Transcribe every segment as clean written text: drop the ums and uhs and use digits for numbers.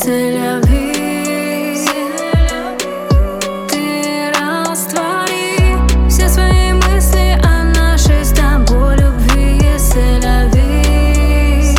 c'est la vie. Ты раствори все свои мысли о нашей с тобой любви, c'est la vie.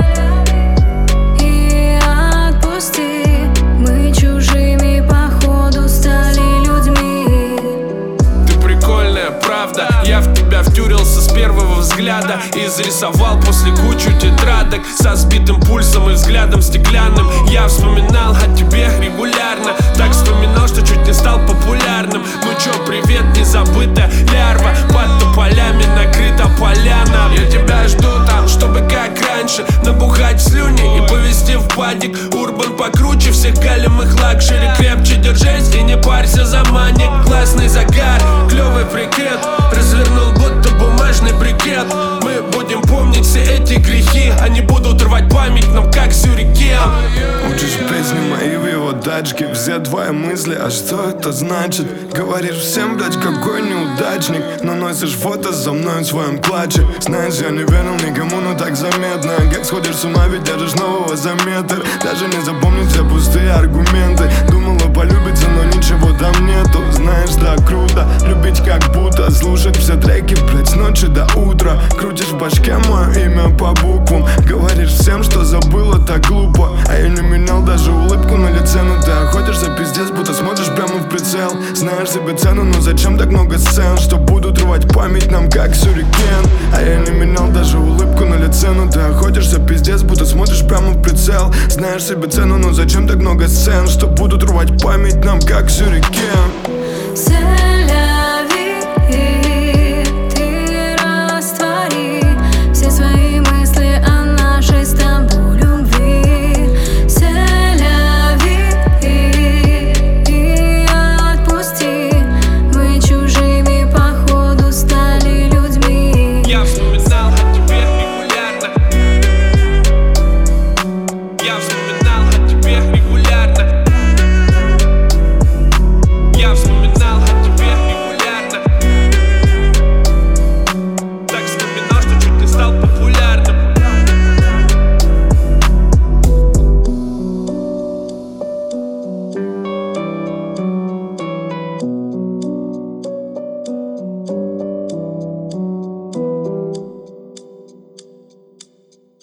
И отпусти, мы чужими походу стали людьми. Ты прикольная, правда, я в тебя втюрился с первого взгляда и зарисовал после кучу тетрадок со сбитым пульсом и взглядом стеклянным. Я вспоминал о тебе регулярно, так вспоминал, что чуть не стал популярным. Ну чё, привет, незабытая лярва, под тополями накрыта поляна. Я тебя жду там, чтобы как раньше набухать слюни и повезти в падик. Урбан покруче всех галимых лакшери. Крепче держись и не парься за маник. Классный загар, клёвый прикид, развернул будто бумажный брикет. Мы будем помнить все эти грехи, они будут рвать память нам как сюрикен. Учишь песни мои в его тачке, все твои мысли, а что это значит? Говоришь всем, блядь, какой неудачник, но носишь фото со мной в своем клатче. Знаешь, я не верил никому, но так заметно, как сходишь с ума, ведь держишь нового за метр. Даже не запомнить все пустые аргументы. Думала полюбиться, но ничего там нету. Знаешь, так круто, любить как будто, слушать все треки, блядь, с ночи до утра. Крутишь в башке мое имя по буквам, говоришь всем, что забыла, так глупо. А я не менял даже улыбку на лице, но ты охотишься пиздец, будто смотришь прямо в прицел. Знаешь себе цену, но зачем так много сцен, что будут рвать память нам как сюрикен. А я не менял даже улыбку на лице, но ты охотишься пиздец, будто смотришь прямо в прицел. Знаешь себе цену, но зачем так много сцен, что будут рвать память нам как сюрикен.